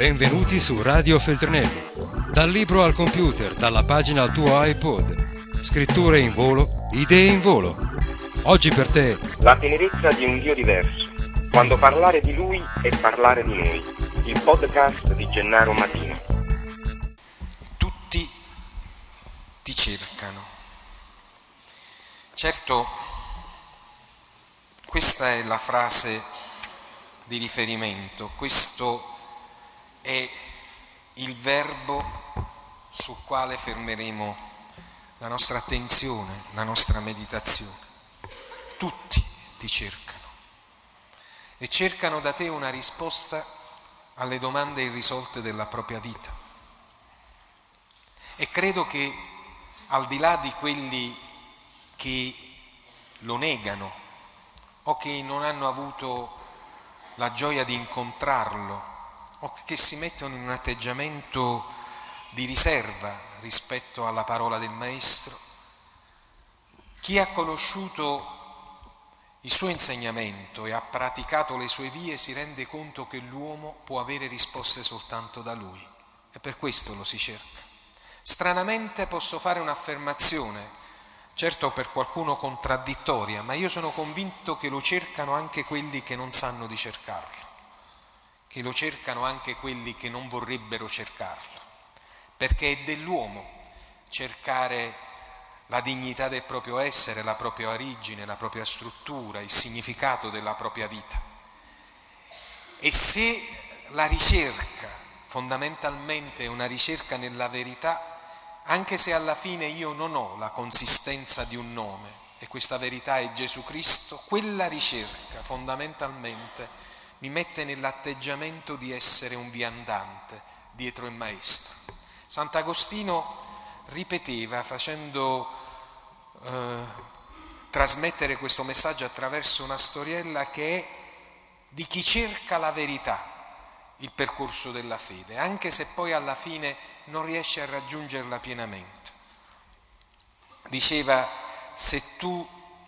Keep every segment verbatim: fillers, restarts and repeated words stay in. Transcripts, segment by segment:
Benvenuti su Radio Feltrinelli. Dal libro al computer, dalla pagina al tuo iPod. Scritture in volo, idee in volo. Oggi per te la tenerezza di un Dio diverso. Quando parlare di Lui è parlare di noi. Il podcast di Gennaro Matino. Tutti ti cercano. Certo, questa è la frase di riferimento, questo è il verbo sul quale fermeremo la nostra attenzione, la nostra meditazione. Tutti ti cercano e cercano da te una risposta alle domande irrisolte della propria vita. E credo che al di là di quelli che lo negano o che non hanno avuto la gioia di incontrarlo o che si mettono in un atteggiamento di riserva rispetto alla parola del Maestro, chi ha conosciuto il suo insegnamento e ha praticato le sue vie si rende conto che l'uomo può avere risposte soltanto da Lui e per questo lo si cerca. Stranamente posso fare un'affermazione, certo per qualcuno contraddittoria, ma io sono convinto che lo cercano anche quelli che non sanno di cercarlo, che lo cercano anche quelli che non vorrebbero cercarlo, perché è dell'uomo cercare la dignità del proprio essere, la propria origine, la propria struttura, il significato della propria vita. E se la ricerca fondamentalmente è una ricerca nella verità, anche se alla fine io non ho la consistenza di un nome e questa verità è Gesù Cristo, quella ricerca fondamentalmente mi mette nell'atteggiamento di essere un viandante dietro il Maestro. Sant'Agostino ripeteva, facendo eh, trasmettere questo messaggio attraverso una storiella, che è di chi cerca la verità il percorso della fede, anche se poi alla fine non riesce a raggiungerla pienamente. Diceva: se tu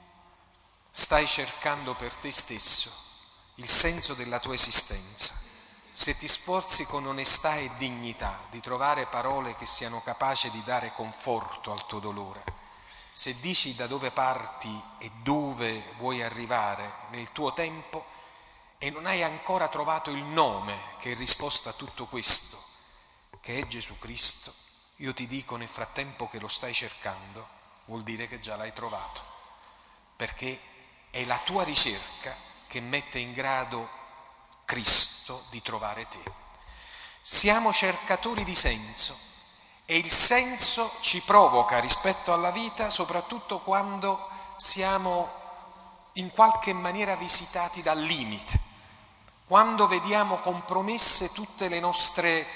stai cercando per te stesso il senso della tua esistenza, se ti sforzi con onestà e dignità di trovare parole che siano capaci di dare conforto al tuo dolore, se dici da dove parti e dove vuoi arrivare nel tuo tempo e non hai ancora trovato il nome che è risposta a tutto questo, che è Gesù Cristo, io ti dico nel frattempo che lo stai cercando, vuol dire che già l'hai trovato, perché è la tua ricerca che mette in grado Cristo di trovare te. Siamo cercatori di senso e il senso ci provoca rispetto alla vita, soprattutto quando siamo in qualche maniera visitati dal limite, quando vediamo compromesse tutte le nostre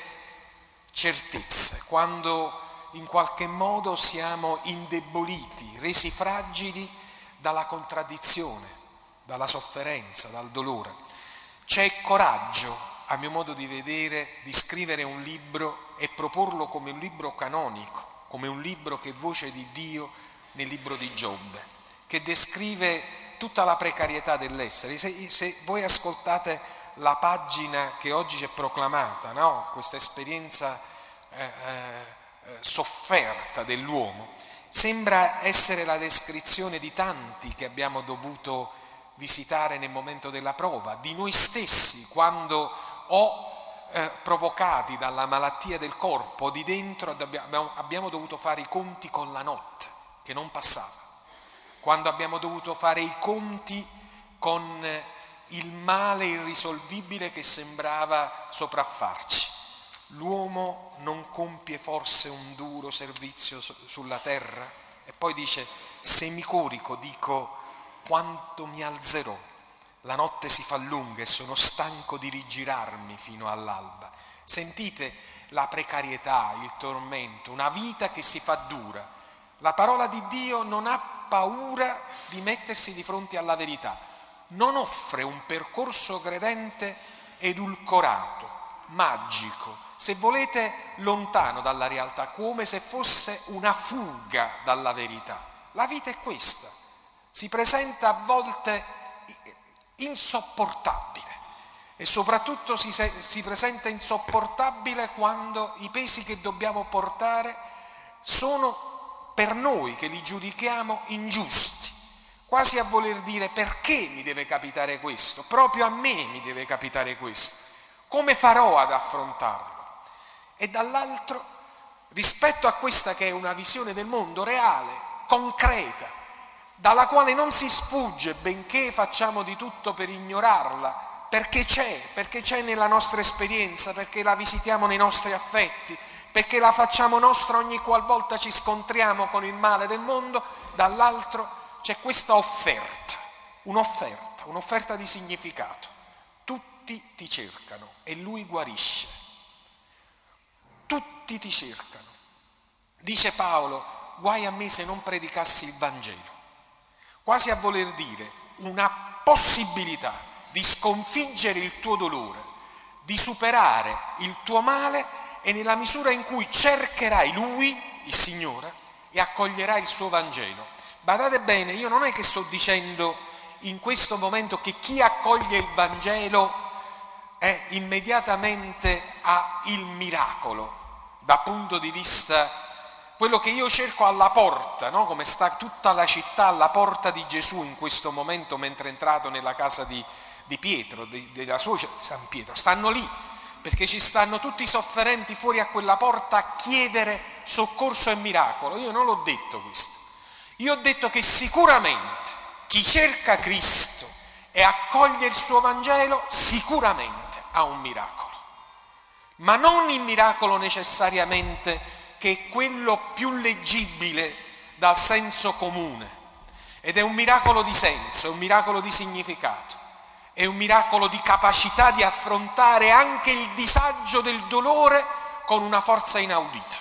certezze, quando in qualche modo siamo indeboliti, resi fragili dalla contraddizione, dalla sofferenza, dal dolore. C'è coraggio, a mio modo di vedere, di scrivere un libro e proporlo come un libro canonico, come un libro che è voce di Dio nel libro di Giobbe, che descrive tutta la precarietà dell'essere. Se, se voi ascoltate la pagina che oggi ci è proclamata, no? Questa esperienza eh, eh, sofferta dell'uomo, sembra essere la descrizione di tanti che abbiamo dovuto visitare nel momento della prova, di noi stessi quando o eh, provocati dalla malattia del corpo di dentro abbiamo, abbiamo dovuto fare i conti con la notte che non passava, quando abbiamo dovuto fare i conti con eh, il male irrisolvibile che sembrava sopraffarci. L'uomo non compie forse un duro servizio sulla terra? E poi dice: se mi corico dico quanto mi alzerò, la notte si fa lunga e sono stanco di rigirarmi fino all'alba. Sentite la precarietà, il tormento, una vita che si fa dura. La parola di Dio non ha paura di mettersi di fronte alla verità, non offre un percorso credente edulcorato, magico, se volete lontano dalla realtà, come se fosse una fuga dalla verità. La vita è questa. Si presenta a volte insopportabile e soprattutto si, si presenta insopportabile quando i pesi che dobbiamo portare sono per noi che li giudichiamo ingiusti, quasi a voler dire: perché mi deve capitare questo? Proprio a me mi deve capitare questo. Come farò ad affrontarlo? E dall'altro, rispetto a questa che è una visione del mondo reale, concreta, dalla quale non si sfugge, benché facciamo di tutto per ignorarla, perché c'è, perché c'è nella nostra esperienza, perché la visitiamo nei nostri affetti, perché la facciamo nostra ogni qualvolta ci scontriamo con il male del mondo, dall'altro c'è questa offerta, un'offerta, un'offerta di significato. Tutti ti cercano e lui guarisce. Tutti ti cercano. Dice Paolo: guai a me se non predicassi il Vangelo. Quasi a voler dire una possibilità di sconfiggere il tuo dolore, di superare il tuo male, e nella misura in cui cercherai Lui, il Signore, e accoglierai il suo Vangelo. Badate bene, io non è che sto dicendo in questo momento che chi accoglie il Vangelo è immediatamente ha il miracolo, dal punto di vista quello che io cerco alla porta, no? Come sta tutta la città alla porta di Gesù in questo momento mentre è entrato nella casa di di Pietro, di, della suocera di San Pietro, stanno lì, perché ci stanno tutti i sofferenti fuori a quella porta a chiedere soccorso e miracolo. Io non l'ho detto questo, io ho detto che sicuramente chi cerca Cristo e accoglie il suo Vangelo sicuramente ha un miracolo, ma non il miracolo necessariamente che è quello più leggibile dal senso comune, ed è un miracolo di senso, è un miracolo di significato. È un miracolo di capacità di affrontare anche il disagio del dolore con una forza inaudita.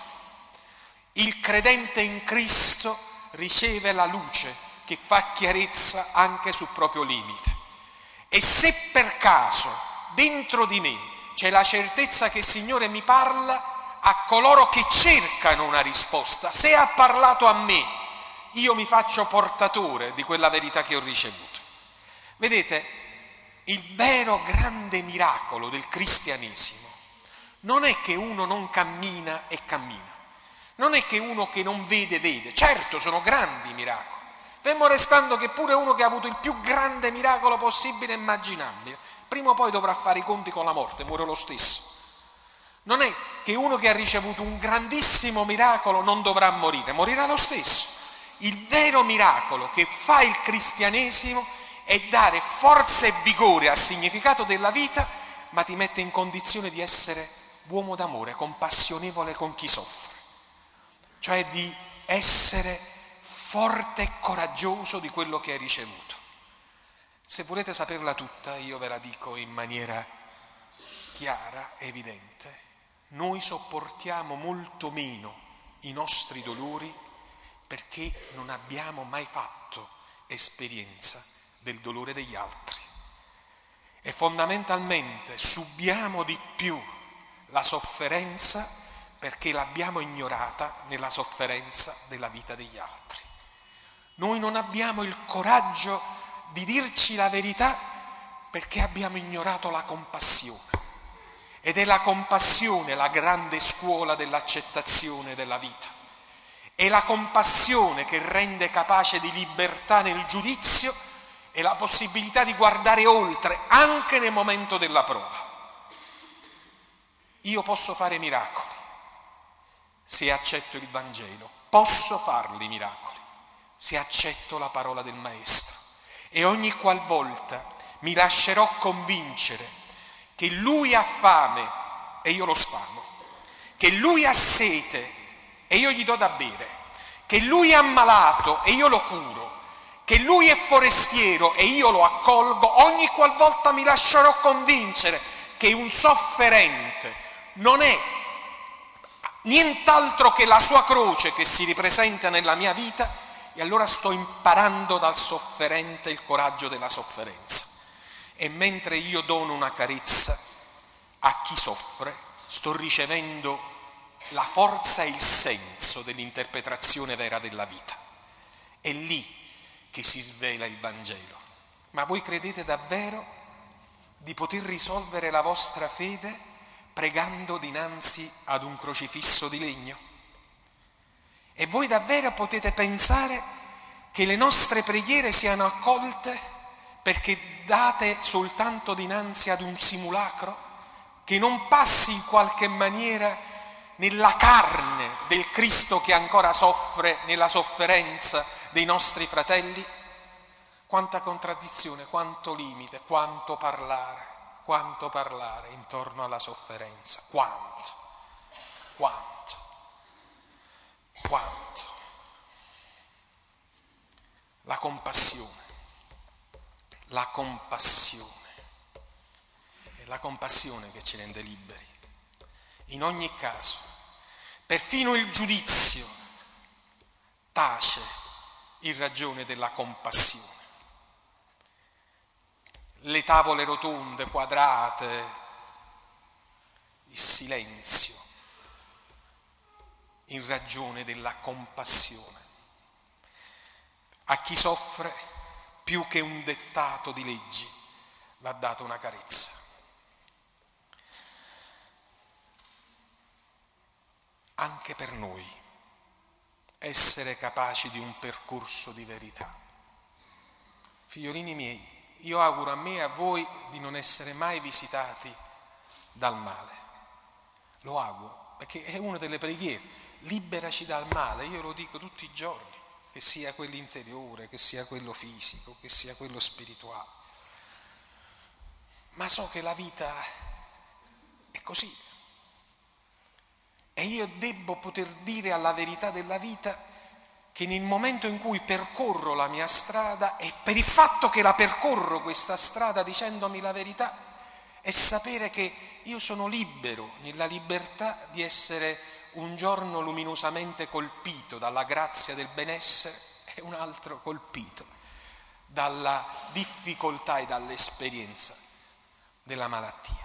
Il credente in Cristo riceve la luce che fa chiarezza anche sul proprio limite. E se per caso dentro di me c'è la certezza che il Signore mi parla, a coloro che cercano una risposta, se ha parlato a me, io mi faccio portatore di quella verità che ho ricevuto. Vedete, il vero grande miracolo del cristianesimo non è che uno non cammina e cammina, non è che uno che non vede vede, certo sono grandi miracoli, fermo restando che pure uno che ha avuto il più grande miracolo possibile e immaginabile, prima o poi dovrà fare i conti con la morte, muore lo stesso. Non è che uno che ha ricevuto un grandissimo miracolo non dovrà morire, morirà lo stesso. Il vero miracolo che fa il cristianesimo è dare forza e vigore al significato della vita, ma ti mette in condizione di essere uomo d'amore, compassionevole con chi soffre, cioè di essere forte e coraggioso di quello che hai ricevuto. Se volete saperla tutta, io ve la dico in maniera chiara, evidente: noi sopportiamo molto meno i nostri dolori perché non abbiamo mai fatto esperienza del dolore degli altri, e fondamentalmente subiamo di più la sofferenza perché l'abbiamo ignorata nella sofferenza della vita degli altri. Noi non abbiamo il coraggio di dirci la verità perché abbiamo ignorato la compassione, ed è la compassione la grande scuola dell'accettazione della vita. È la compassione che rende capace di libertà nel giudizio e la possibilità di guardare oltre anche nel momento della prova. Io posso fare miracoli se accetto il Vangelo, posso farli miracoli se accetto la parola del Maestro, e ogni qualvolta mi lascerò convincere che Lui ha fame e io lo sfamo, che Lui ha sete e io gli do da bere, che Lui è ammalato e io lo curo, che Lui è forestiero e io lo accolgo, ogni qualvolta mi lascerò convincere che un sofferente non è nient'altro che la sua croce che si ripresenta nella mia vita, e allora sto imparando dal sofferente il coraggio della sofferenza. E mentre io dono una carezza a chi soffre, sto ricevendo la forza e il senso dell'interpretazione vera della vita. È lì che si svela il Vangelo. Ma voi credete davvero di poter risolvere la vostra fede pregando dinanzi ad un crocifisso di legno? E voi davvero potete pensare che le nostre preghiere siano accolte perché date soltanto dinanzi ad un simulacro che non passi in qualche maniera nella carne del Cristo che ancora soffre nella sofferenza dei nostri fratelli? Quanta contraddizione, quanto limite, quanto parlare, quanto parlare intorno alla sofferenza, quanto, quanto, quanto. La compassione, la compassione, è la compassione che ci rende liberi. In ogni caso, perfino il giudizio tace in ragione della compassione. Le tavole rotonde, quadrate, il silenzio, in ragione della compassione. A chi soffre, più che un dettato di leggi, va data una carezza. Anche per noi, essere capaci di un percorso di verità. Figliolini miei, io auguro a me e a voi di non essere mai visitati dal male. Lo auguro, perché è una delle preghiere. Liberaci dal male, io lo dico tutti i giorni, che sia quello interiore, che sia quello fisico, che sia quello spirituale. Ma so che la vita è così. E io debbo poter dire alla verità della vita che nel momento in cui percorro la mia strada, e per il fatto che la percorro questa strada dicendomi la verità, è sapere che io sono libero, nella libertà di essere un giorno luminosamente colpito dalla grazia del benessere e un altro colpito dalla difficoltà e dall'esperienza della malattia.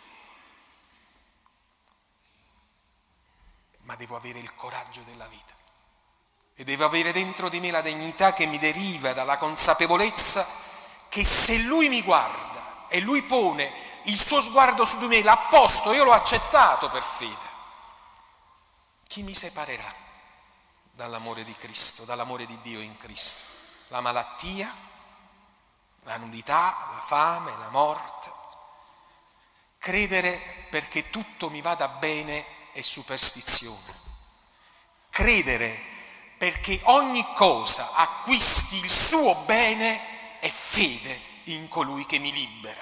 Ma devo avere il coraggio della vita. E devo avere dentro di me la dignità che mi deriva dalla consapevolezza che se Lui mi guarda e Lui pone il suo sguardo su di me, l'ha posto, io l'ho accettato per fede, chi mi separerà dall'amore di Cristo, dall'amore di Dio in Cristo? La malattia, la nudità, la fame, la morte. Credere perché tutto mi vada bene è superstizione. Credere perché ogni cosa acquisti il suo bene è fede in colui che mi libera.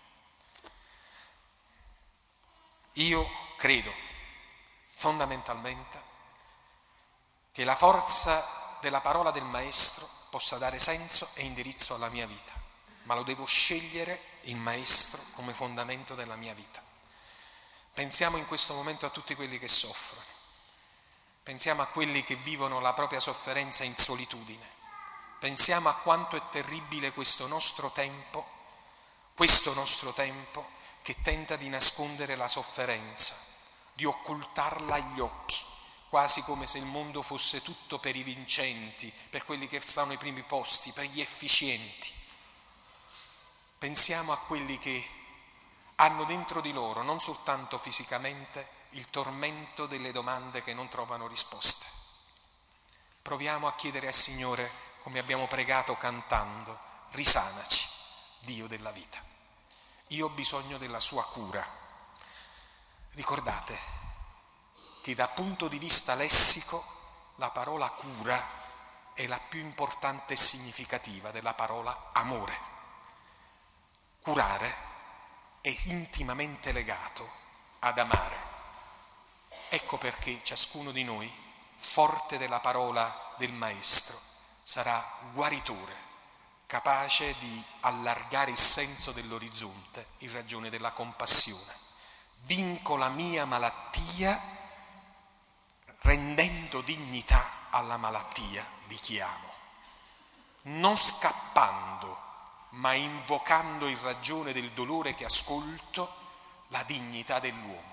Io credo fondamentalmente che la forza della parola del Maestro possa dare senso e indirizzo alla mia vita, ma lo devo scegliere il Maestro come fondamento della mia vita. Pensiamo in questo momento a tutti quelli che soffrono. Pensiamo a quelli che vivono la propria sofferenza in solitudine. Pensiamo a quanto è terribile questo nostro tempo, questo nostro tempo che tenta di nascondere la sofferenza, di occultarla agli occhi, quasi come se il mondo fosse tutto per i vincenti, per quelli che stanno ai primi posti, per gli efficienti. Pensiamo a quelli che hanno dentro di loro, non soltanto fisicamente, il tormento delle domande che non trovano risposte. Proviamo a chiedere al Signore, come abbiamo pregato cantando, risanaci, Dio della vita. Io ho bisogno della sua cura. Ricordate che dal punto di vista lessico la parola cura è la più importante e significativa della parola amore. Curare è intimamente legato ad amare. Ecco perché ciascuno di noi, forte della parola del Maestro, sarà guaritore, capace di allargare il senso dell'orizzonte in ragione della compassione. Vinco la mia malattia rendendo dignità alla malattia di chi amo, non scappando, ma invocando in ragione del dolore che ascolto la dignità dell'uomo.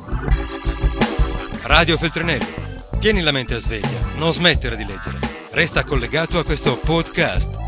Radio Feltrinelli, tieni la mente a sveglia, non smettere di leggere. Resta collegato a questo podcast.